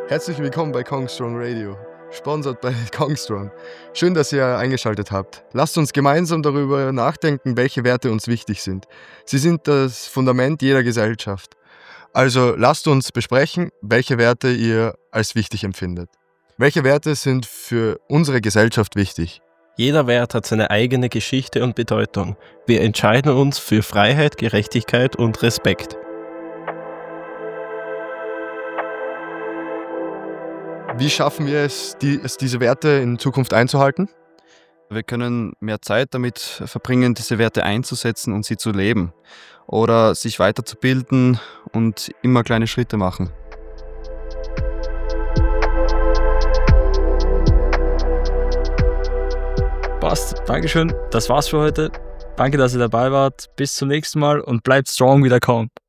Herzlich willkommen bei Kongstrong Radio, sponsert bei Kongstrong. Schön, dass ihr eingeschaltet habt. Lasst uns gemeinsam darüber nachdenken, welche Werte uns wichtig sind. Sie sind das Fundament jeder Gesellschaft. Also lasst uns besprechen, welche Werte ihr als wichtig empfindet. Welche Werte sind für unsere Gesellschaft wichtig? Jeder Wert hat seine eigene Geschichte und Bedeutung. Wir entscheiden uns für Freiheit, Gerechtigkeit und Respekt. Wie schaffen wir es, diese Werte in Zukunft einzuhalten? Wir können mehr Zeit damit verbringen, diese Werte einzusetzen und sie zu leben. Oder sich weiterzubilden und immer kleine Schritte machen. Passt, Dankeschön. Das war's für heute. Danke, dass ihr dabei wart. Bis zum nächsten Mal und bleibt strong wie der Count.